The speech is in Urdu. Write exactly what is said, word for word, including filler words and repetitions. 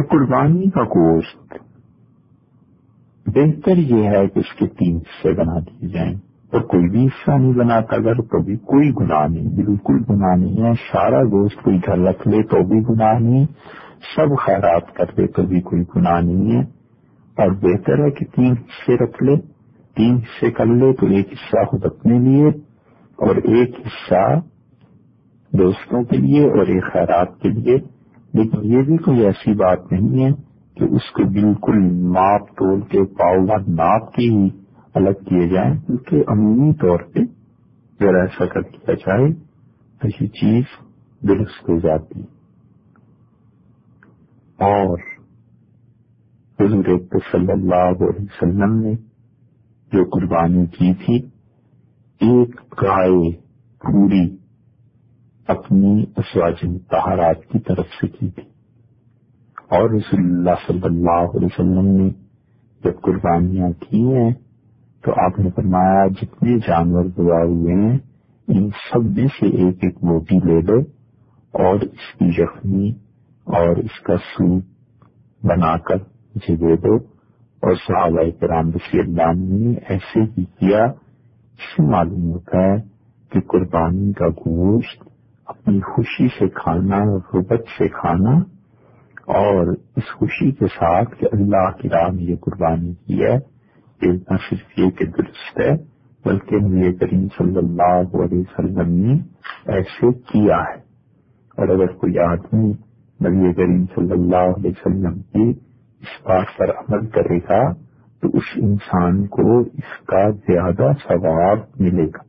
قربانی کا گوشت بہتر یہ ہے کہ اس کے تین حصے بنا دیے جائیں، اور کوئی بھی حصہ نہیں بناتا اگر تو بھی کوئی گناہ نہیں، بالکل گناہ نہیں ہے۔ سارا گوشت کوئی گھر رکھ لے تو بھی گناہ نہیں، سب خیرات کر دے تو بھی کوئی گناہ نہیں ہے، اور بہتر ہے کہ تین حصے رکھ لے، تین حصے کر لے تو ایک حصہ خود اپنے لیے اور ایک حصہ دوستوں کے لیے اور ایک خیرات کے لیے۔ لیکن یہ بھی کوئی ایسی بات نہیں ہے کہ اس کو بالکل ماپ تول کے پاؤ ناپ کے ہی الگ کیے جائیں، کیونکہ عمومی طور پہ اگر ایسا کر دیا جائے تو یہ چیز درست ہو جاتی۔ اور حضور صلی اللہ علیہ وسلم نے جو قربانی کی تھی، ایک گائے پوری اپنی ازواج مطہرات کی طرف سے کی تھی، اور رسول اللہ صلی اللہ علیہ وسلم نے جب قربانیاں کی ہیں تو آپ نے فرمایا جتنے جانور دعا ہوئے ہیں ان سب میں سے ایک ایک بوٹی لے لو اور اس کی یخنی اور اس کا سوپ بنا کر مجھے دے دو۔ اور صحابہ کرام رضی اللہ عنہ نے ایسے ہی کیا۔ اس سے معلوم ہوتا ہے کہ قربانی کا گوشت اپنی خوشی سے کھانا، رغبت سے کھانا، اور اس خوشی کے ساتھ کہ اللہ کی راہ میں یہ قربانی کی ہے، یہ نہ صرف یہ کہ درست ہے بلکہ نبی کریم صلی اللہ علیہ وسلم نے ایسے کیا ہے۔ اور اگر کوئی آدمی نبی کریم صلی اللہ علیہ وسلم کی اس بات پر عمل کرے گا تو اس انسان کو اس کا زیادہ ثواب ملے گا۔